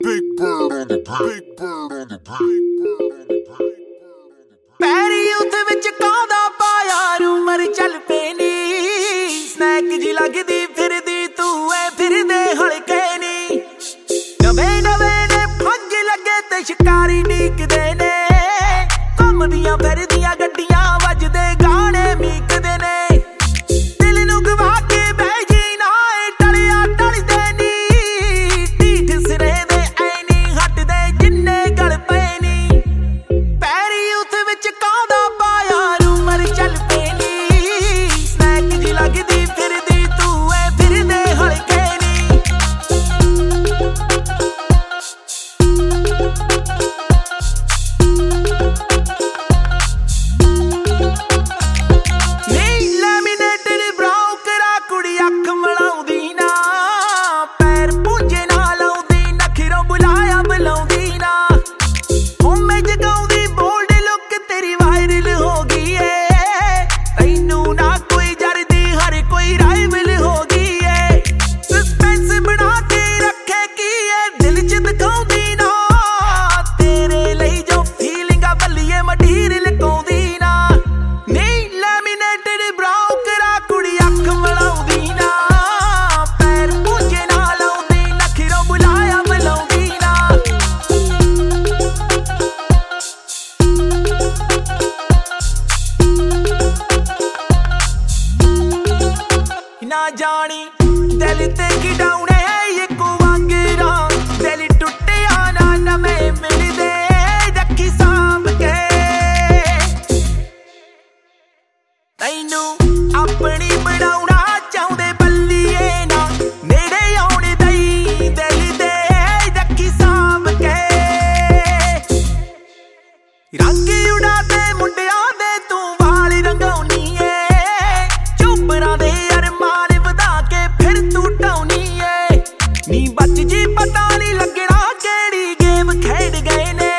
Big bird on the beat. Big bird on the beat. ਪੈਰੀ ਉੱਥੇ ਵਿੱਚ ਕਾਂਦਾ ਪਾਇਆ ਰੂਮਰ ਚੱਲ ਪੈਣੀ ਸਨੈਕ ਜੀ ਲੱਗਦੀ ਫਿਰਦੀ ਤੂੰ ਐ ਫਿਰਦੇ ਹਲਕੇ ਨੀ ਨਵੇਂ ਨਵੇਂ ਨੇ ਫੱਜ ਲੱਗੇ ਤੇ ਸ਼ਿਕਾਰੀ ਡੀਕਦੇ ਨੇ ਘੁੰਮਦੀਆਂ ਫਿਰਦੀਆਂ ਗੱਡੀਆਂ ਵੱਜਦੇ ਗਾਣੇ ਮੀਕਦੇ ਨੇ ਦਿਲ ਨੂੰ ਗਵਾ ਕੇ ਬਹਿ ਜੀ ਨਾ ਟਲਿਆ ਟਲਦੇ ਨੀ ਢੀਠ ਸਿਰੇ ਦੇ ਐ ਨੀ ਹਟਦੇ ਜਿੰਨੇ ਗਲ ਪਏ ਨੀ ਪੈਰੀ ਉੱਥੇ ਵਿੱਚ ਕਾਂਦਾ ਪਾਇਆ ਰੂਮਰ ਚੱਲ ਪੈਣੀ ਸਨੈਕ ਜੀ ਲੱਗਦੀ ਫਿਰਦੀ ਤੂੰ ਐ ਫਿਰਦੇ ਹਲਕੇ ਨੀ ਅੱਖ ਮਲਾਉਂਦੀ ਨਾ ਪੈਰ ਪੂੰਝੇ ਨਾ ਲਾਉਂਦੀ ਨਖਰੋਂ ਬੁਲਾਇਆ ਬੁਲਾਉਂਦੀ ਨਾ ਹੋਮੇ ਜਗਾਉਂਦੀ ਬੋਲਡ ਲੁੱਕ ਤੇਰੀ ਵਾਇਰਲ ਹੋ ਗਈ ਏ ਤੈਨੂੰ ਨਾ ਕੋਈ ਜਰਦੀ ਹਰ ਕੋਈ ਰਾਈਵਲ ਹੋ ਗਈ ਏ ਸਸਪੈਂਸ ਬਣਾ ਕੇ ਰੱਖੇ ਕੀ ਏ ਦਿਲ ਚ ਦਿਖਾਉਂਦੀ ਨਾ ਤੇਰੇ ਲਈ ਜੋ ਫੀਲਿੰਗਾਂ ਬੱਲੀਏ ਮਟੀਰੀਅਲ ਲਕਾਉਂਦੀ ਨਾ ਨਹੀਂ ਲੈਮੀਨੇਟਡ ਬਰਾਊ ਕਰਾ ਕੁੜੀ ਅੱਖ ਮਲਾਉਂਦੀ ਨਾ ਜਾਣੀ ਦਿਲ ਤੇ ਖਿਡਾਉਣੇ ਇੱਕੋ ਵਾਂਗਰਾਂ ਦਿਲ ਟੁੱਟਿਆ ਨਾ ਨਵੇਂ ਮਿਲਦੇ ਰੱਖੀ ਸਾਂਭ ਕੇ ਤੈਨੂੰ ਆਪਣੀ ਬਣਾਉਣਾ ਚਾਹੁੰਦੇ ਬੱਲੀਏ ਨਾ ਨੇੜੇ ਆਉਣ ਦਈ ਦਿਲ ਦੇ ਰੱਖੀ ਸਾਂਭ ਕੇ ਰੰਗ ਉਡਾਦੇ ਮੁੰਡਿਆਂ ਦੇ ਤੂੰ ਵਾਲ ਰੰਗਾਉਣੀ ਏ ਚੁੱਪਰਾਂ ਦੇ ਨੀ ਬੱਚ ਜੀ ਪਤਾ ਨਹੀਂ ਲੱਗਣਾ ਕਿਹੜੀ ਗੇਮ ਖੇਡ ਗਏ ਨੇ